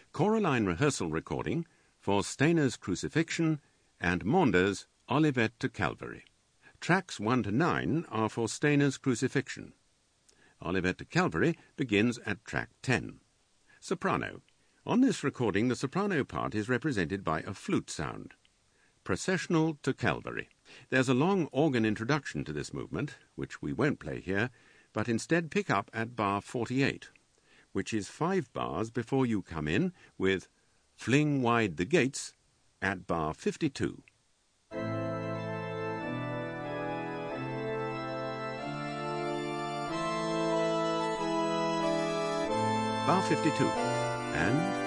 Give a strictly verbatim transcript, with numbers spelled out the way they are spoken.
Coraline rehearsal recording for Stainer's Crucifixion and Maunders' Olivet to Calvary. Tracks one to nine are for Stainer's Crucifixion. Olivet to Calvary begins at track ten. Soprano. On this recording, the soprano part is represented by a flute sound. Processional to Calvary. There's a long organ introduction to this movement, which we won't play here, but instead pick up at bar forty-eight, which is five bars before you come in with Fling Wide the Gates at bar fifty-two. Bar fifty-two, and